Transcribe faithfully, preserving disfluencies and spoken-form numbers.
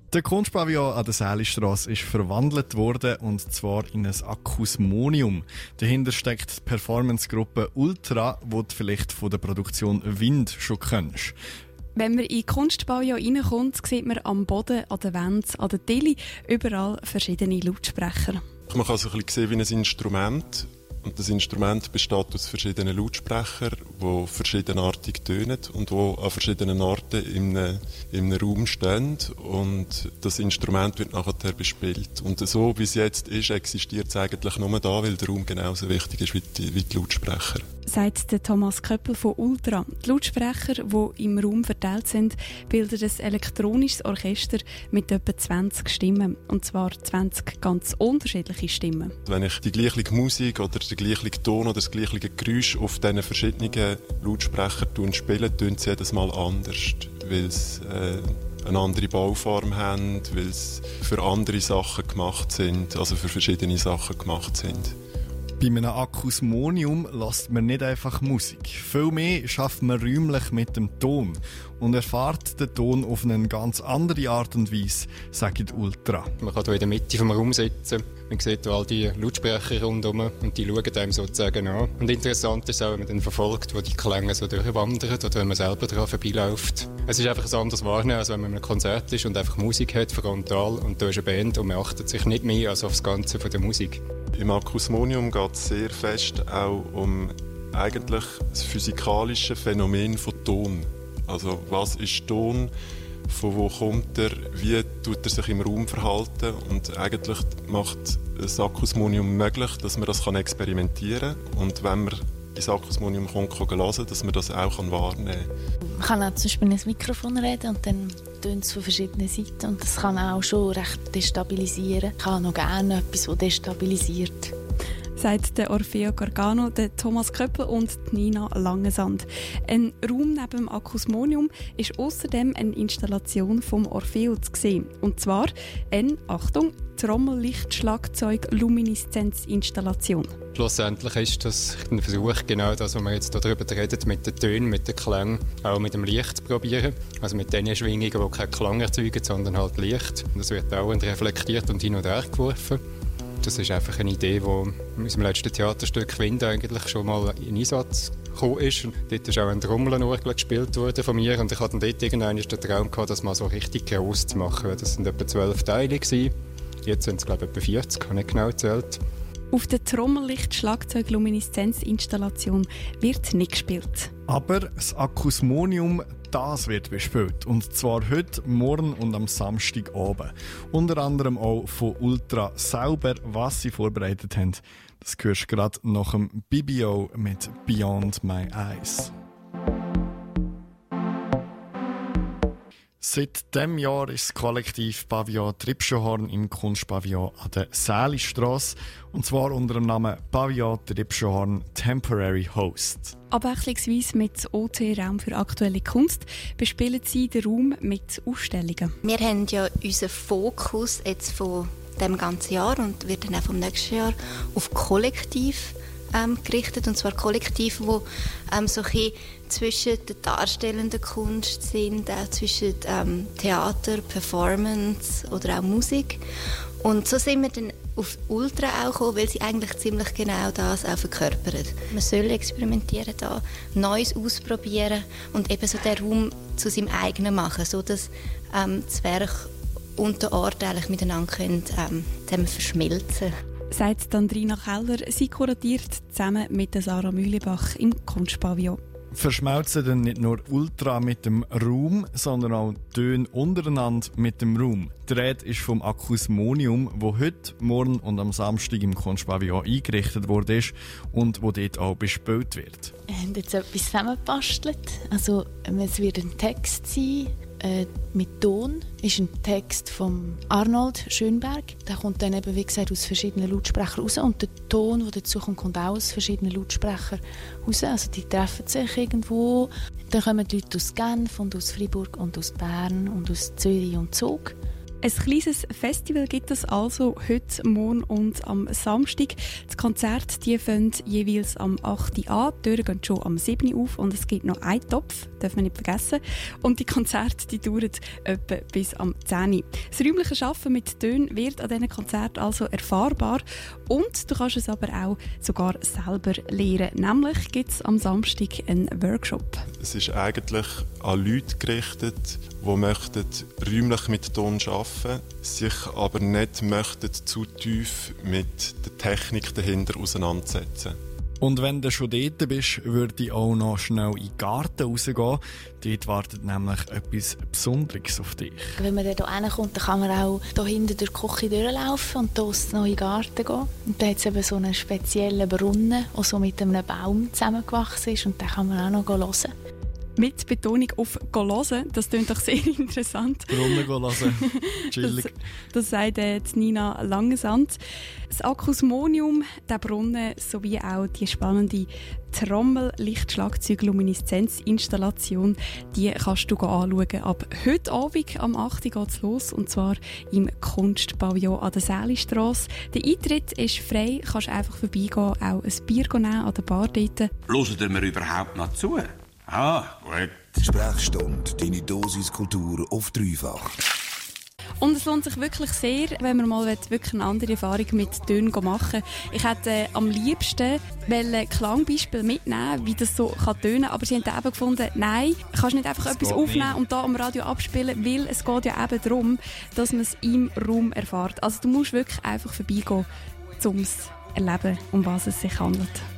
Der Kunstpavillon an der Sälistrasse ist verwandelt worden, und zwar in ein Akusmonium. Dahinter steckt die Performance-Gruppe Ultra, die du vielleicht von der Produktion Wind schon kennst. Wenn man in den Kunstpavillon reinkommt, sieht man am Boden, an den Wänden, an den Tilly überall verschiedene Lautsprecher. Man kann es ein bisschen sehen wie ein Instrument. Und das Instrument besteht aus verschiedenen Lautsprechern, die verschiedenartig tönen und die an verschiedenen Orten in einem, in einem Raum stehen. Und das Instrument wird nachher bespielt. Und so wie es jetzt ist, existiert es eigentlich nur da, weil der Raum genauso wichtig ist wie die, wie die Lautsprecher. Sagt der Thomas Köppel von Ultra. Die Lautsprecher, die im Raum verteilt sind, bilden ein elektronisches Orchester mit etwa zwanzig Stimmen. Und zwar zwanzig ganz unterschiedliche Stimmen. Wenn ich die gleiche Musik oder den gleichen Ton oder das gleiche Geräusch auf diesen verschiedenen Lautsprechern spiele, tönt es jedes Mal anders. Weil sie äh, eine andere Bauform haben, weil sie für andere Sachen gemacht sind, also für verschiedene Sachen gemacht sind. Bei einem Akusmonium lässt man nicht einfach Musik. Vielmehr schafft man räumlich mit dem Ton und erfährt den Ton auf eine ganz andere Art und Weise, sagt Ultra. Man kann hier in der Mitte des Raums sitzen. Man sieht hier all die Lautsprecher rundherum und die schauen einem sozusagen an. Und interessant ist auch, wenn man dann verfolgt, wo die Klänge so durchwandern oder wenn man selber daran vorbeiläuft. Es ist einfach ein anderes Wahrnehmen, als wenn man in einem Konzert ist und einfach Musik hat, frontal, und da ist eine Band und man achtet sich nicht mehr als auf das Ganze von der Musik. Im Akusmonium geht es sehr fest auch um eigentlich das physikalische Phänomen von Ton. Also was ist Ton, von wo kommt er, wie tut er sich im Raum verhalten, und eigentlich macht das Akusmonium möglich, dass man das experimentieren kann, und wenn man ins Akusmonium kommt, kann hören, dass man das auch wahrnehmen kann. Man kann auch zum Beispiel in ein Mikrofon reden und dann tönt es von verschiedenen Seiten, und das kann auch schon recht destabilisieren. Ich habe noch gerne etwas, das destabilisiert. Sagt der Orfeo Gargano, der Thomas Köppel und Nina Langesand. Ein Raum neben dem Akusmonium ist außerdem eine Installation vom Orfeo zu sehen. Und zwar eine, Achtung, Trommel-Licht-Schlagzeug-Lumineszenz-Installation. Schlussendlich ist das ein Versuch, genau das, was wir jetzt darüber reden, mit den Tönen, mit den Klängen, auch mit dem Licht zu probieren. Also mit den Schwingungen, die keinen Klang erzeugen, sondern halt Licht. Und das wird auch reflektiert und hin und her geworfen. Das ist einfach eine Idee, die in unserem letzten Theaterstück «Wind» eigentlich schon mal in Einsatz gekommen ist. Und dort ist auch ein Trommelorgel gespielt worden von mir. Und ich hatte dort irgendwann den Traum gehabt, das mal so richtig gross zu machen. Das sind etwa zwölf Teile gewesen. Jetzt sind es, glaube ich, etwa vierzig, habe ich nicht genau gezählt. Auf der Trommel-Licht-Schlagzeug-Lumineszenz-Installation wird nicht gespielt. Aber das Akusmonium, das wird bespielt. Und zwar heute, morgen und am Samstag oben. Unter anderem auch von Ultra selber, was sie vorbereitet haben. Das hörst du gerade nach dem B B O mit Beyond My Eyes. Seit diesem Jahr ist das Kollektiv Pavillon Tripschenhorn im Kunstpavillon an der Sälistrasse. Und zwar unter dem Namen Pavillon Tripschenhorn Temporary Host. Abwechslungsweise mit O T Raum für aktuelle Kunst bespielen sie den Raum mit Ausstellungen. Wir haben ja unseren Fokus jetzt von dem ganzen Jahr und wird dann auch vom nächsten Jahr auf Kollektiv ähm, gerichtet. Und zwar Kollektiv, wo ähm, so ein bisschen zwischen der darstellenden Kunst sind, auch zwischen ähm, Theater, Performance oder auch Musik. Und so sind wir dann auf Ultra auch gekommen, weil sie eigentlich ziemlich genau das auch verkörpern. Man soll experimentieren, da Neues ausprobieren und eben so den Raum zu seinem eigenen machen, sodass ähm, das Werk und der Ort eigentlich miteinander können, ähm, zusammen verschmelzen. Sagt Andrina Keller, sie kuratiert zusammen mit Sarah Mühlebach im Kunstpavillon. Verschmelzen dann nicht nur Ultra mit dem Raum, sondern auch Töne untereinander mit dem Raum. Die Rede ist vom Akusmonium, wo heute, morgen und am Samstag im Kunstpavillon eingerichtet wurde und wo dort auch bespielt wird. Wir haben jetzt etwas zusammengebastelt. Also, es wird ein Text sein, äh, mit Ton. Ist ein Text von Arnold Schönberg. Der kommt dann eben, wie gesagt, aus verschiedenen Lautsprechern raus. Und der Ton, der dazu kommt, kommt auch aus verschiedenen Lautsprechern raus. Also die treffen sich irgendwo. Dann kommen die Leute aus Genf und aus Freiburg und aus Bern und aus Zürich und Zug. Ein kleines Festival gibt es also heute, morgen und am Samstag. Die Konzerte die fangen jeweils am acht Uhr an, die Türen gehen schon am sieben Uhr auf und es gibt noch einen Topf, darf man nicht vergessen. Und die Konzerte die dauern etwa bis am zehn Uhr. Das räumliche Arbeiten mit Tönen wird an diesen Konzerten also erfahrbar und du kannst es aber auch sogar selber lernen. Nämlich gibt es am Samstag einen Workshop. Es ist eigentlich an Leute gerichtet, die möchten räumlich mit Ton arbeiten, sich aber nicht möchten zu tief mit der Technik dahinter auseinandersetzen. Und wenn du schon dort bist, würde ich auch noch schnell in den Garten rausgehen. Dort wartet nämlich etwas Besonderes auf dich. Wenn man da hinkommt, dann kann man auch hier hinten durch die Küche durchlaufen und hier noch in den Garten gehen. Und da hat es eben so einen speziellen Brunnen, der so mit einem Baum zusammengewachsen ist. Und den kann man auch noch hören. Mit Betonung auf «hören», das klingt doch sehr interessant. Brunnen hören, chillig. Das, das sagt äh, Nina Langesand. Das Akusmonium, der Brunnen sowie auch die spannende Trommel-Lichtschlagzeug-Lumineszenz-Installation, die kannst du anschauen. Ab heute Abend am acht Uhr geht es los, und zwar im Kunstpavillon an der Sälistrasse. Der Eintritt ist frei, kannst einfach vorbeigehen, auch ein Bier nehmen an der Bar dort. Hört ihr mir überhaupt noch zu? Ah, gut. Sprechstunde, deine Dosis Kultur auf dreifach. Und es lohnt sich wirklich sehr, wenn man mal wirklich eine andere Erfahrung mit Tönen machen will. Ich hätte äh, am liebsten Klangbeispiele mitnehmen, wie das so kann tönen, aber sie haben eben gefunden, nein, du kannst nicht einfach das etwas aufnehmen nicht. Und da am Radio abspielen, weil es geht ja eben darum, dass man es im Raum erfährt. Also du musst wirklich einfach vorbeigehen, um es zu erleben, um was es sich handelt.